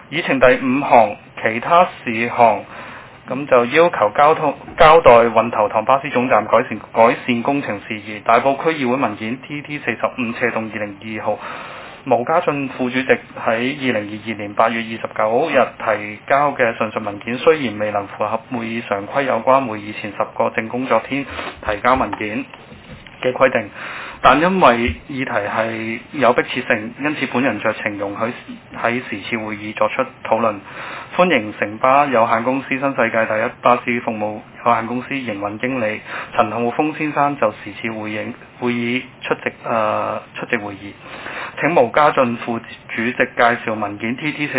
議程第5項其他事項，咁就要求交代運頭塘巴士總站改善工程事宜。大埔區議會文件 TT45/2022號，毛家俊副主席喺2022年8月29日提交嘅上述文件，雖然未能符合會議常規有關會議前10個正工作天提交文件嘅規定，但因為議題係有迫切性，因此本人酌情容許喺時次會議作出討論。歡迎城巴有限公司新世界第一巴士服務有限公司營運經理陳浩峰先生就時次會議出席會議。請毛家俊副主席介紹文件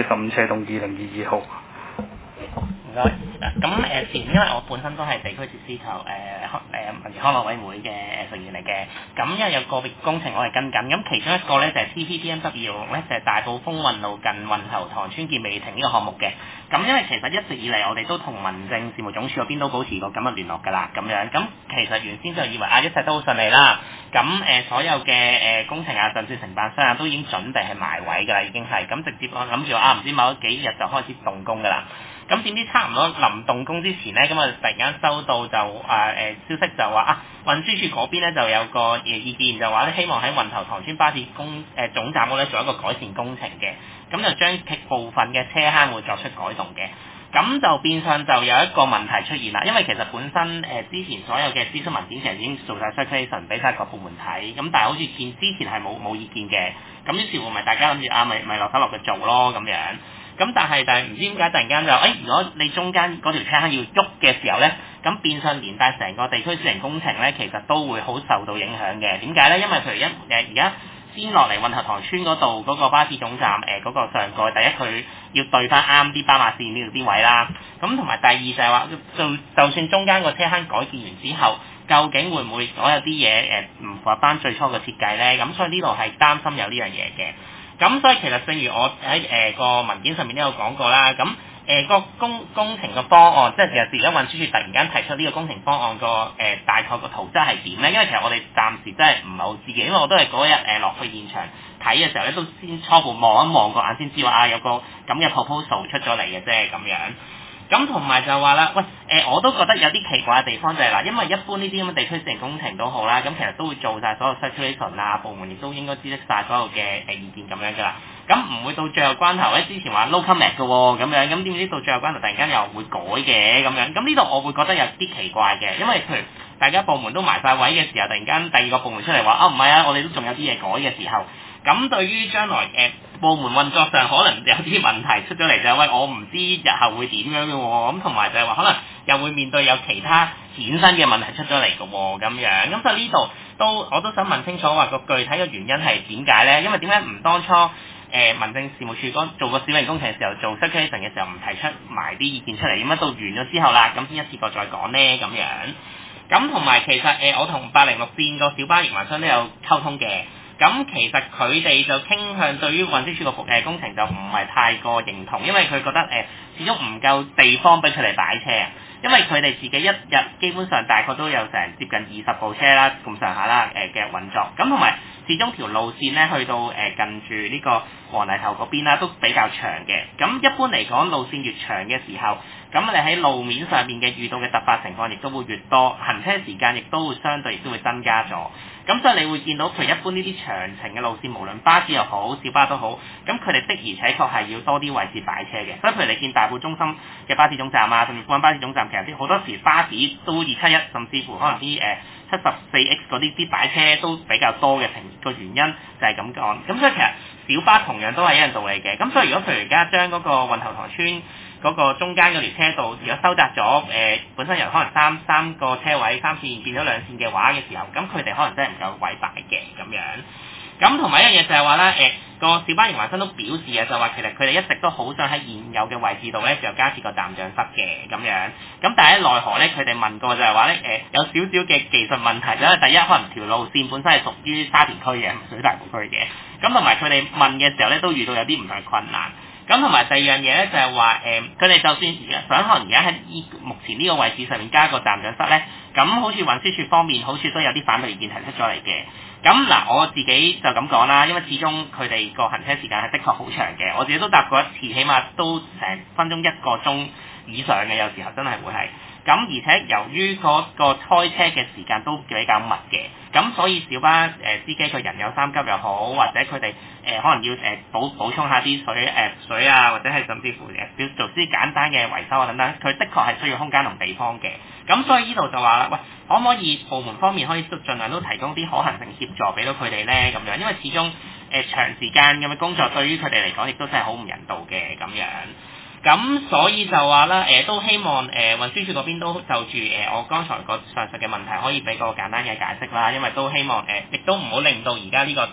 TT45/2022號。 唔該。咁前因為我本身都係地區設施及民康樂委員會嘅成員嚟嘅，咁因為有個別工程我係跟緊，咁其中一個咧就係 TPTMW 咧就係大埔風運路近運頭塘村建美亭呢個項目嘅。咁因為其實一直以嚟我哋都同民政事務總署嗰邊都保持過咁嘅聯絡㗎啦，咁樣咁其實原先就以為一切都好順利啦，咁所有嘅工程啊，甚至承辦商啊都已經準備係埋位㗎啦，已經係咁直接我諗住唔知某幾日就開始動工㗎啦。咁點知差唔多臨動工之前呢，咁突然間收到就消息就話運輸署嗰邊呢就有個意見就話希望喺運頭塘村巴士總站嗰度做一個改善工程嘅，咁就將部分嘅車坑會作出改動嘅。咁就變相就有一個問題出現啦，因為其實本身之前所有嘅諮詢文件其實已經做晒 circulation 俾晒各部門睇，咁但係好似見之前係冇意見嘅，咁於是乎咪大家諗住咪落手落腳做咯咁樣。咁但係唔知點解突然間就如果你中間嗰條車坑要喐嘅時候呢，咁變相連帶成個地區私人工程呢，其實都會好受到影響嘅。點解呢？因為譬如而家先落嚟運頭塘村嗰度嗰個巴士總站嗰個上蓋，第一佢要對翻啱啲斑馬線呢度啲位啦，咁同埋第二就係話就算中間個車坑改建完之後，究竟會唔會所有啲嘢唔符合翻最初嘅設計呢？咁所以呢度係擔心有呢樣嘢嘅。咁所以其實正如我喺個文件上面都有講過啦，咁個工程個方案，即係其實而家運輸署突然間提出呢個工程方案個大概個圖則係點咧？因為其實我哋暫時真係唔係好知嘅，因為我都係嗰日落去現場睇嘅時候咧，都先初步望一望個眼先知話有個咁嘅 proposal 出咗嚟嘅啫咁樣。咁同埋就話啦，我都覺得有啲奇怪嘅地方就係因為一般呢啲咁嘅地區私人工程都好啦，咁其實都會做晒所有 circulation 啊，部門亦都應該知悉晒所有嘅意見咁樣㗎啦。咁唔會到最後關頭之前話 no comment 嘅喎，咁樣咁點知到最後關頭突然間又會改嘅咁樣，咁呢度我會覺得有啲奇怪嘅，因為譬如大家部門都埋晒位嘅時候，突然間第二個部門出嚟話唔係啊，我哋都仲有啲嘢改嘅時候，咁對於將來部門運作上可能有啲問題出咗嚟就係我唔知日後會點樣嘅喎，咁同埋就係話可能又會面對有其他衍生嘅問題出咗嚟嘅喎咁樣，咁所以呢度我都想問清楚話個具體嘅原因係點解呢？因為點解唔當初民政事務處做個小型工程嘅時候做 circulation 嘅時候唔提出埋啲意見出嚟，點解到完咗之後啦，咁先一次過再講呢？咁樣？咁同埋其實我同806線個小巴營運商都有溝通嘅。咁其實佢哋就傾向對於運輸署個工程就唔係太過認同，因為佢覺得始終唔夠地方俾佢哋擺車啊。因為佢哋自己一日基本上大概都有成接近20部車啦咁上下啦嘅運作，咁同埋始終條路線咧去到近住呢個黃泥頭嗰邊啦都比較長嘅。咁一般嚟講路線越長嘅時候，咁你喺路面上面嘅遇到嘅突發情況亦都會越多，行車時間亦都會相對亦都會增加咗。咁所以你會見到譬如一般呢啲長程嘅路線，無論巴士又好小巴都好，咁佢哋的而且確係要多啲位置擺車嘅。所以譬如你見大埔中心嘅巴士總站啊，甚至富安巴士總站，其實啲好多時巴士都271，甚至乎可能啲74X 嗰啲擺車都比較多嘅個原因就係咁講。咁所以其實小巴同樣都係一樣道理嘅。咁所以如果譬如而家將嗰個運頭塘村嗰個中間嗰條車道，如果收窄咗，本身由可能三個車位3線變咗2線嘅話嘅時候，咁佢哋可能真係唔夠位擺嘅咁樣。咁同埋一樣嘢就係話咧，個小巴營運商都表示就話其實佢哋一直都好想喺現有嘅位置度咧就加設個站長室嘅咁樣。咁但係奈何咧，佢哋問過就係話咧，有少少嘅技術問題，因為第一可能條路線本身係屬於沙田區嘅，唔屬於大埔區嘅。咁同埋佢哋問嘅時候咧，都遇到有啲唔同嘅困難。 咁同埋第二樣嘢咧就係話佢哋就算想可能而家喺目前呢個位置上面加個站長室咧，咁好似運輸署方面好似都有啲反對意見提出咗嚟嘅。咁嗱，我自己就咁講啦，因為始終佢哋個行車時間係的確好長嘅，我自己都搭過一次，起碼都成分鐘1個鐘以上嘅，有時候真係會係。咁而且由於嗰個開車嘅時間都比較密嘅，咁所以小巴司機佢人有3急又好，或者佢哋可能要補充下啲水啊，或者係甚至乎做啲簡單嘅維修啊等等，佢的確係需要空間同地方嘅。咁所以呢度就話啦，喂，可唔可以部門方面可以盡量都提供啲可行性協助俾到佢哋咧？咁樣，因為始終長時間咁嘅工作對於佢哋嚟講亦都真係好唔人道嘅咁樣。咁所以就話啦，都希望運輸署嗰邊都就住我剛才個上述嘅問題可以俾個簡單嘅解釋啦，因為都希望亦都唔好令到而家呢個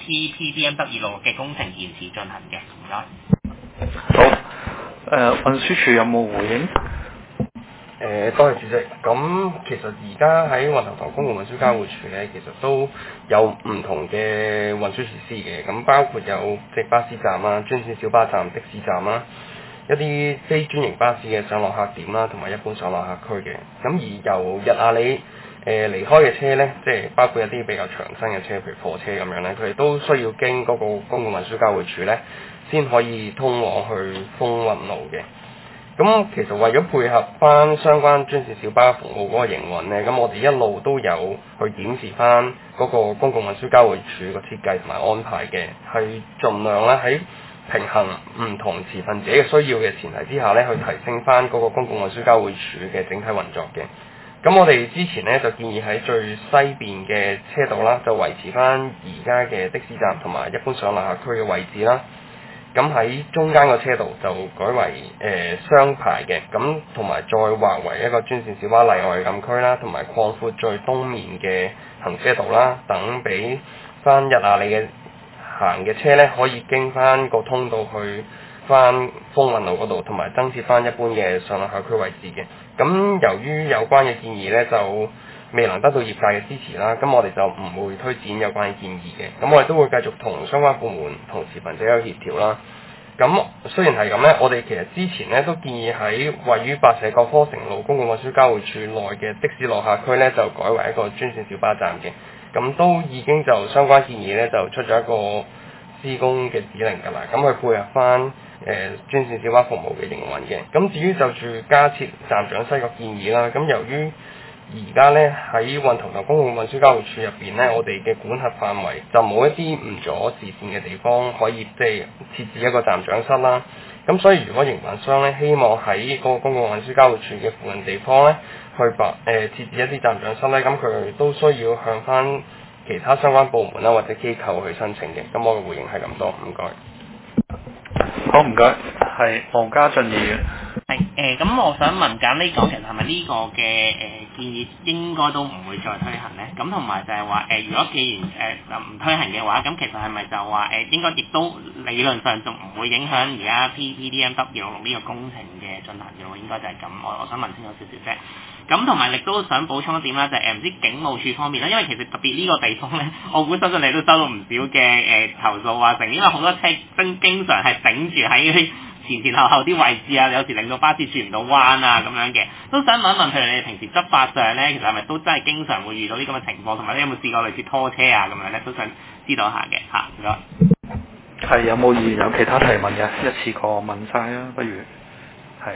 TPDMW 嘅工程延遲進行嘅，唔該。 好，運輸署有冇回應？ 多謝主席。咁其實而家喺運頭塘公共運輸交匯處咧，其實都有唔同嘅運輸設施嘅，咁包括有即巴士站啦、專線小巴站、的士站啦。一啲非專營巴士嘅上落客點啦，同埋一般上落客區嘅。咁而由日亞里離開嘅車呢，即係包括一啲比較長身嘅車，譬如貨車咁樣呢，佢哋都需要經嗰個公共運輸交匯處呢，先可以通往去豐運路嘅。咁其實為咗配合翻相關專線小巴服務嗰個營運呢，咁我哋一路都有去檢視翻嗰個公共運輸交匯處個設計同埋安排嘅，係盡量咧喺平衡唔同持份者嘅需要嘅前提之下咧，去提升翻嗰個公共運輸交匯處嘅整體運作嘅。咁我哋之前咧就建議喺最西邊嘅車道啦，就維持翻而家嘅的士站同埋一般上落客區嘅位置啦。咁喺中間個車道就改為雙排嘅，咁同埋再劃為一個專線小巴例外禁區啦，同埋擴闊最東面嘅行車道啦，等俾翻日亞里嘅行嘅車咧，可以經翻個通道去翻豐運路嗰度，同埋增設翻一般嘅上落客區位置嘅。咁由於有關嘅建議咧，就未能得到業界嘅支持啦，咁我哋就唔會推展有關嘅建議嘅。咁我哋都會繼續同相關部門同持份者有協調啦。咁雖然係咁咧，我哋其實之前咧都建議喺位於白石角科城路公共運輸交匯處內嘅的士落客區咧，就改為一個專線小巴站嘅。咁都已經就相關建議咧，就出咗一個施工嘅指令㗎啦。咁去配合翻專線小巴服務嘅營運嘅。咁至於就住加設站長室個建議啦，咁由於而家咧喺運頭塘公共運輸交匯處入邊咧，我哋嘅管轄範圍就冇一啲唔阻視線嘅地方可以即係設置一個站長室啦。咁所以如果營辦商咧希望喺嗰個公共運輸交匯處嘅附近地方咧去設置一啲站長室咧，咁佢都需要向翻其他相關部門啦或者機構去申請嘅。咁我嘅回應係咁多，唔該。 好，唔該，係黃家俊議員。 係咁我想問緊呢個其實係咪呢個嘅建議應該都唔會再推行咧？咁同埋就係話如果既然唔推行嘅話，咁其實係咪就話應該亦都理論上仲唔會影響而家 TPDMW 呢個工程嘅進行嘅喎？應該就係咁。我想問清楚少少啫。咁同埋亦都想補充一點啦，就係唔知警務處方面啦，因為其實特別呢個地方咧，我估相信你都收到唔少嘅投訴啊，因為好多車經常係頂住喺前後啲位置啊，有時令到巴士轉唔到彎啊咁樣嘅，都想問一問，譬如你哋平時執法上咧，其實係咪都真係經常會遇到啲咁嘅情況，同埋你有冇試過類似拖車啊咁樣咧，都想知道下嘅嚇，唔該。 係有冇議員有其他提問嘅？一次過問晒啊，不如係。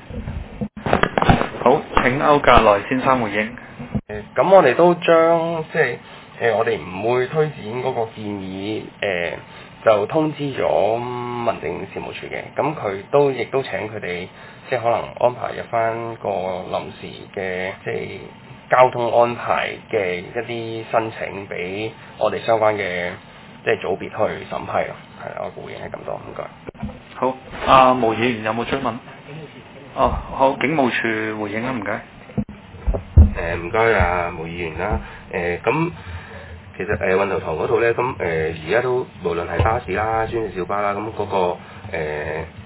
好，請歐格萊先生回應。 咁我哋都將即係我哋唔會推展嗰個建議就通知咗民政事務處嘅，咁佢亦都請佢哋即係可能安排入翻個臨時嘅即係交通安排嘅一啲申請俾我哋相關嘅即係組別去審批咯。係啦，我嘅回應係咁多，唔該。 好，阿毛議員有冇追問？哦，好，警務處回應啦，唔該。 唔該啊，毛議員啦。咁其實運頭塘嗰度咧，咁而家都無論係巴士啦、專線小巴啦，咁嗰個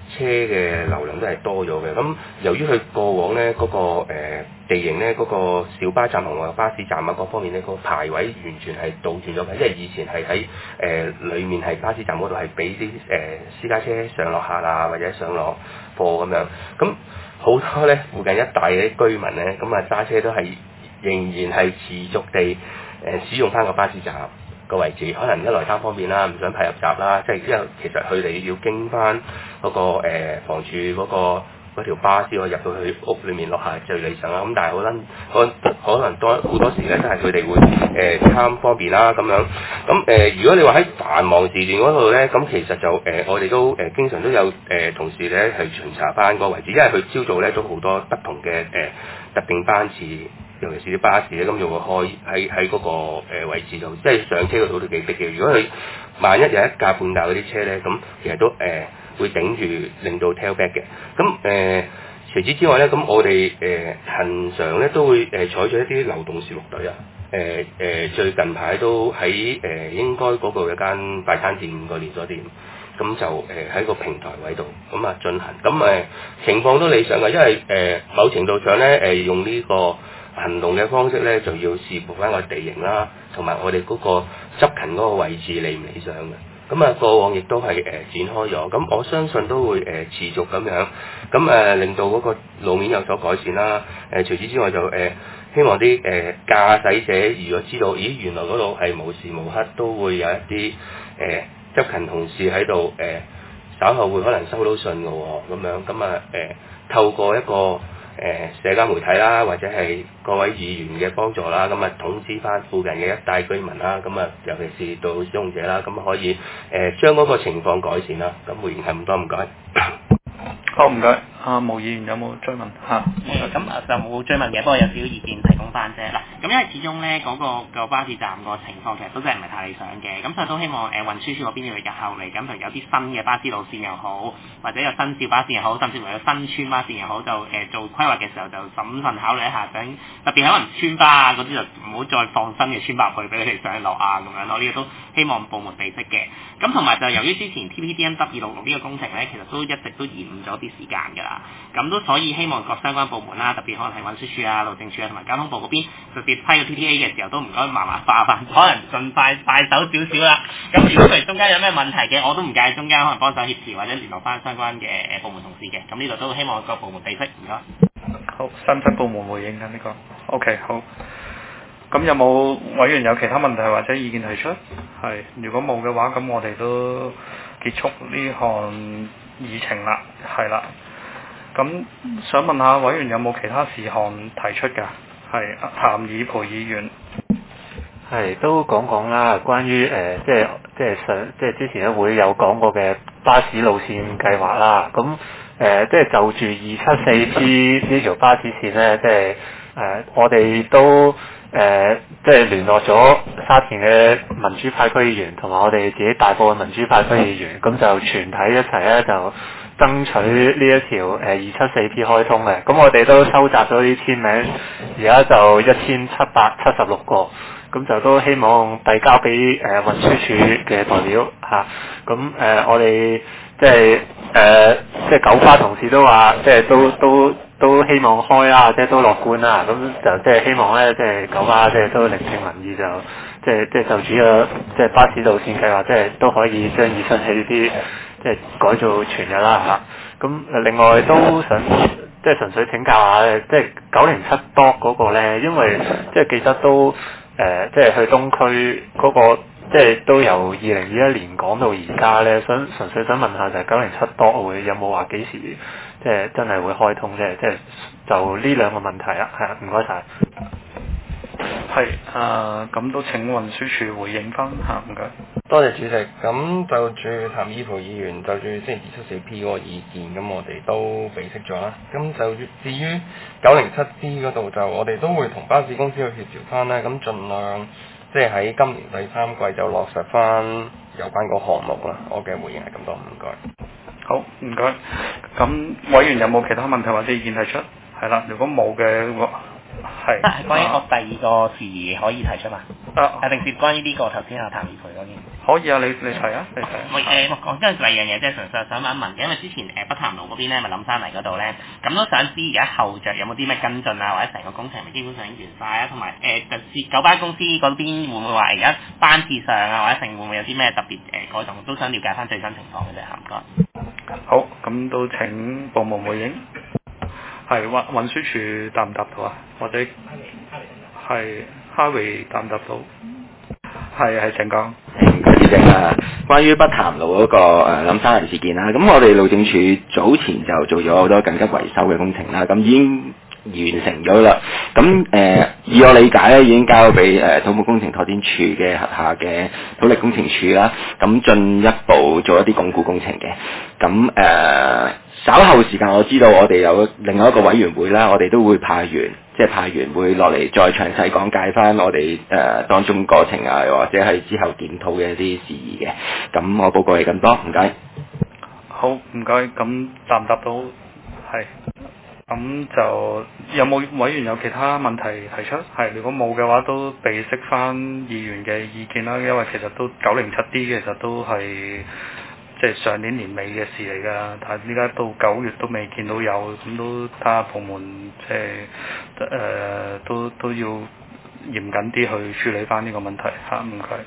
車嘅流量都係多咗嘅。咁由於佢過往咧嗰個地形咧嗰個小巴站同埋巴士站啊各方面咧個排位完全係倒轉咗嘅，因為以前係喺裡面係巴士站嗰度係俾啲私家車上落客啊或者上落貨咁樣。咁好多咧附近一帶嘅啲居民咧，咁啊揸車都係仍然係持續地使用翻個巴士站個位置，可能一來貪方便啦，唔想排入閘啦，即係因為其實佢哋要經翻嗰個房署嗰條巴士，我入到去屋裏面落下最理想啦。咁但係可能多好多時咧，都係佢哋會貪方便啦咁樣。咁如果你話喺繁忙時段嗰度咧，咁其實就我哋都經常都有同事咧去巡查翻個位置，因為佢朝早咧都好多不同嘅特定班次。尤其是啲巴士咧，咁就會開喺嗰個位置度，即係上車嗰度都幾逼嘅。如果佢萬一有一架半架嗰啲車咧，咁其實都會頂住令到 tailback 嘅。咁除此之外咧，咁我哋恆常咧都會採取一啲流動攝錄隊啊。最近排都喺應該嗰度有間快餐店個連鎖店。咁就喺個平台位度咁啊進行，咁情況都理想嘅，因為某程度上咧用呢個行動嘅方式咧，就要視乎翻個地形啦，同埋我哋嗰個執勤嗰個位置理唔理想嘅。咁啊過往亦都係展開咗，咁我相信都會持續咁樣，咁令到嗰個路面有所改善啦。除此之外就希望啲駕駛者如果知道，咦原來嗰度係無時無刻都會有一啲執勤同事喺度稍後會可能收到信嘅喎，咁樣咁啊透過一個社交媒體啦，或者係各位議員嘅幫助啦，咁啊通知翻附近嘅一帶居民啦，咁啊尤其是到使用者啦，咁可以將嗰個情況改善啦。咁回應係咁多，唔該。 好，唔該。毛議員有冇追問嚇？ 咁就冇追問嘅，不過有少少意見提供翻啫。嗱，咁因為始終咧嗰個巴士站個情況其實都真係唔係太理想嘅，咁所以都希望運輸署嗰邊要日後嚟咁就有啲新嘅巴士路線又好，或者有新少巴士又好，甚至乎有新村巴士又好，就做規劃嘅時候就審慎考慮一下，想特別可能村巴啊嗰啲就唔好再放新嘅村巴去俾佢哋上落啊咁樣咯。呢個都希望部門備悉嘅。咁同埋就由於之前 TPDM-266 呢個工程咧，其實都一直都延誤咗啲時間㗎啦。咁都所以希望各相關部門啦，特別可能係運輸署啊、路政署啊同埋交通部嗰邊，特別批個 TTA 嘅時候都唔該麻煩化範，可能盡快手少少啦。咁如果佢中間有咩問題嘅，我都唔介意中間可能幫手協調或者聯絡翻相關嘅部門同事嘅。咁呢度都希望各部門備悉，唔該。 好，新質部門回應緊呢個。OK， 好。咁有冇委員有其他問題或者意見提出？係，如果冇嘅話，咁我哋都結束呢項議程啦。係啦。咁想問下委員有冇其他事項提出㗎？係譚以培議員。 係都講啦，關於即係之前咧會有講過嘅巴士路線計劃啦。咁即係就住274P 呢條巴士線咧，即係我哋都即係聯絡咗沙田嘅民主派區議員同埋我哋自己大埔嘅民主派區議員，咁就全體一齊咧就爭取呢一條274P 開通嘅。咁我哋都收集咗啲簽名，而家就1776個。咁就都希望遞交俾運輸署嘅代表嚇。咁我哋即係九巴同事都話，即係都希望開啦，即係都樂觀啦。咁就即係希望咧，即係九巴即係都聆聽民意，就即係就主要即係巴士路線計劃，即係都可以將274呢啲即係改做全日啦嚇。咁另外都想即係純粹請教下，即係907多嗰個咧，因為即係記得都。即係去東區嗰個，即係都由2021年講到而家咧，純粹想問下就係907多會有冇話幾時即係真係會開通啫？即係就呢兩個問題啊，係啊，唔該晒。 係咁都請運輸署回應翻嚇，唔該。 多謝主席。咁就住譚以培議員就住即係274P 嗰個意見，咁我哋都備悉咗啦。咁就至於 907D 嗰度，就我哋都會同巴士公司去協調翻啦。咁盡量即係喺今年第3季就落實翻有關個項目啦。我嘅回應係咁多，唔該。 好，唔該。咁委員有冇其他問題或者意見提出？係啦，如果冇嘅，係。 關於我第二個事宜可以提出嘛？定是關於呢個頭先譚以培嗰件？ 可以啊，你提啊，你提。 我講真係第二樣嘢，即係純粹想問一問嘅，因為之前北潭路嗰邊咧，咪冧山泥嗰度咧，咁都想知而家後着有冇啲咩跟進啊，或者成個工程基本上已經完晒啊，同埋九巴公司嗰邊會唔會話而家班次上啊，或者成會唔會有啲咩特別改動，都想了解翻最新情況嘅啫，唔該。 好，咁都請部門回應。係運輸署答唔答到啊？或者係Harvey答唔答到？係請講。 主席啊，關於北潭路嗰個冧山泥事件啦，咁我哋路政署早前就做咗好多緊急維修嘅工程啦，咁已經完成咗啦。咁以我理解咧，已經交俾土木工程拓展處嘅轄下嘅土力工程處啦，咁進一步做一啲鞏固工程嘅。咁稍後時間我知道我哋有另外一個委員會啦，我哋都會派員會落嚟再詳細講解翻我哋當中過程啊，或者係之後檢討嘅一啲事宜嘅。咁我報告係咁多，唔該。 好，唔該。咁答唔答到？係。咁就有冇委員有其他問題提出？係，如果冇嘅話，都備悉翻議員嘅意見啦。因為其實都907D其實都係即係上年年尾嘅事嚟㗎，但係依家到9月都未見到有，咁都睇下部門即係都要嚴謹啲去處理翻呢個問題嚇，唔該。